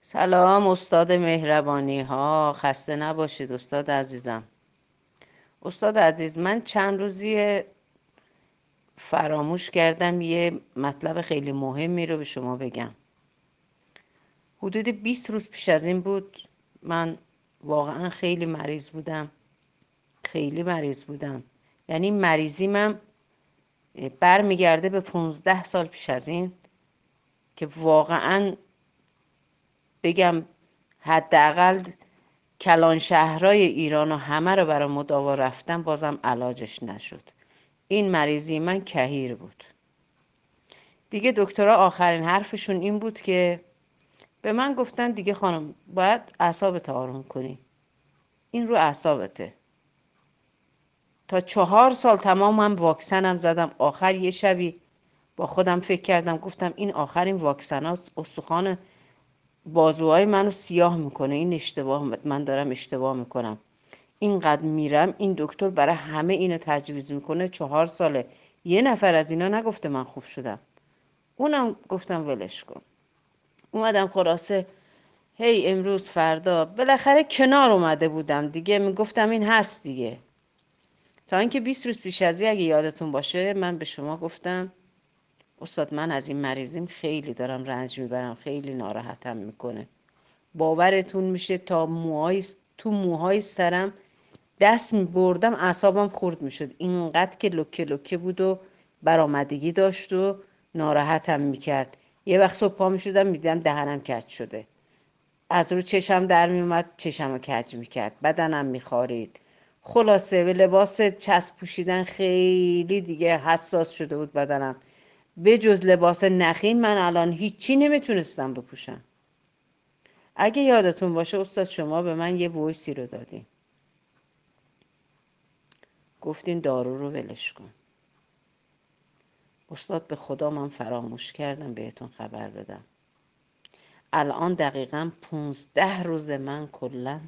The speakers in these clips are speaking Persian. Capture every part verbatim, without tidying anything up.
سلام استاد مهربانی ها، خسته نباشید استاد عزیزم. استاد عزیز، من چند روزی فراموش کردم یه مطلب خیلی مهمی رو به شما بگم. حدود بیست روز پیش از این بود، من واقعا خیلی مریض بودم. خیلی مریض بودم، یعنی مریضی من برمیگرده به پونزده سال پیش از این که واقعا بگم حداقل کلان شهرهای ایران و همه رو برای مداوا رفتم، بازم علاجش نشد. این مریضی من کهیر بود. دیگه دکترها آخرین حرفشون این بود که به من گفتن دیگه خانم باید اعصابت آروم کنی، این رو اعصابته. تا چهار سال تمام هم واکسنم زدم. آخر یه شبی با خودم فکر کردم، گفتم این آخرین واکسنات استخوان بازوهای منو سیاه میکنه، این اشتباه، من دارم اشتباه میکنم. اینقدر میرم این دکتر برای همه اینو تجویز میکنه، چهار ساله یه نفر از اینا نگفته من خوب شدم. اونم گفتم ولش کن. اومدم خلاصه هی امروز فردا بالاخره کنار اومده بودم دیگه، میگفتم این هست دیگه. تا اینکه بیست روز پیش از این، اگه یادتون باشه، من به شما گفتم استاد من از این مریضیم خیلی دارم رنج میبرم، خیلی ناراحتم میکنه. باورتون میشه تا موهای تو موهای سرم دست میبردم اعصابم خورد میشد، اینقدر که لکه لکه بود و برآمدگی داشت و ناراحتم میکرد. یه وقت صبح پا میشدم میدیدم دهنم کج شده، از رو چشم در میومد، چشم رو کج میکرد، بدنم میخارید. خلاصه به لباس چسب پوشیدن خیلی دیگه حساس شده بود بدنم. به جز لباس نخین من الان هیچی نمیتونستم بپوشم. اگه یادتون باشه استاد، شما به من یه وایسی رو دادین، گفتین دارو رو ولش کن. استاد به خدا من فراموش کردم بهتون خبر بدم. الان دقیقا پونزده روز من کلا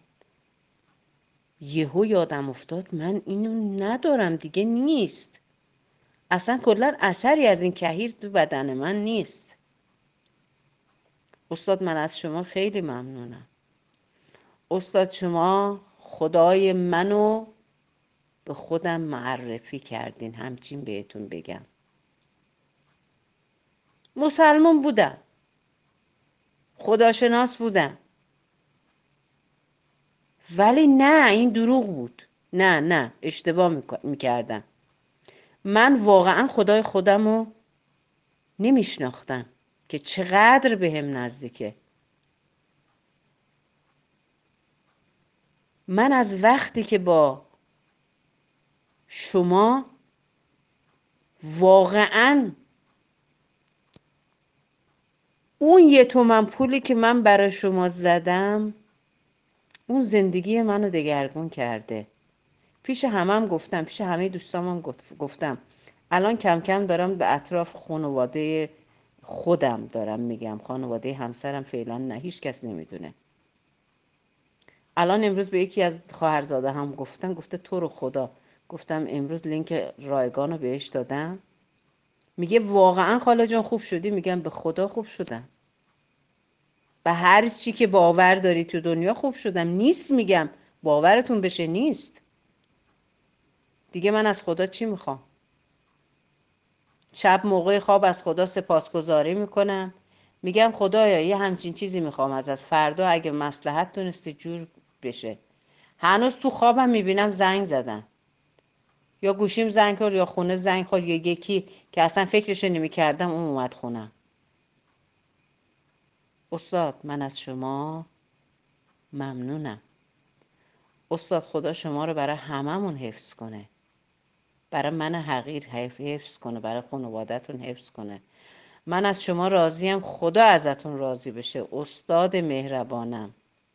یهو یادم افتاد من اینو ندارم دیگه، نیست اصلا، کلا اثری از این کهیر تو بدن من نیست. استاد من از شما خیلی ممنونم. استاد شما خدای منو به خودم معرفی کردین، همچین بهتون بگم. مسلمان بودم، خداشناس بودم، ولی نه این دروغ بود، نه نه اشتباه میکردم. من واقعا خدای خودمو نمیشناختم که چقدر بهم نزدیکه. من از وقتی که با شما واقعا اون یه تومن پولی که من برای شما زدم، اون زندگی منو دگرگون کرده. پیش همم گفتم، پیش همه دوستامم گفتم، الان کم کم دارم به اطراف خانواده خودم دارم میگم، خانواده همسرم فعلا نه، هیچ کس نمیدونه. الان امروز به یکی از خواهرزاده هم گفتم، گفته تو رو خدا، گفتم امروز لینک رایگان رو بهش دادم، میگه واقعا خاله جان خوب شدی؟ میگم به خدا خوب شدم، به هر چی که باور داری تو دنیا خوب شدم. نیست، میگم باورتون بشه نیست دیگه. من از خدا چی میخوام؟ شب موقع خواب از خدا سپاسگزاری میکنم، میگم خدایا یه همچین چیزی میخوام ازت، فردا اگه مصلحت دونستی جور بشه. هنوز تو خوابم میبینم زنگ زدن، یا گوشیم زنگ خورد یا خونه زنگ خورد، یا یکی که اصلا فکرشو نمیکردم اون اومد خونم. استاد من از شما ممنونم. استاد خدا شما رو برای هممون حفظ کنه، برای من حقیر حفظ کنه، برای خانواده‌تون حفظ کنه. من از شما راضیم، خدا ازتون راضی بشه. استاد مهربانم،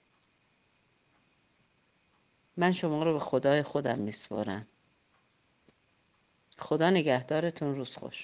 من شما رو به خدای خودم میسپارم. خدا نگهدارتون، روز خوش.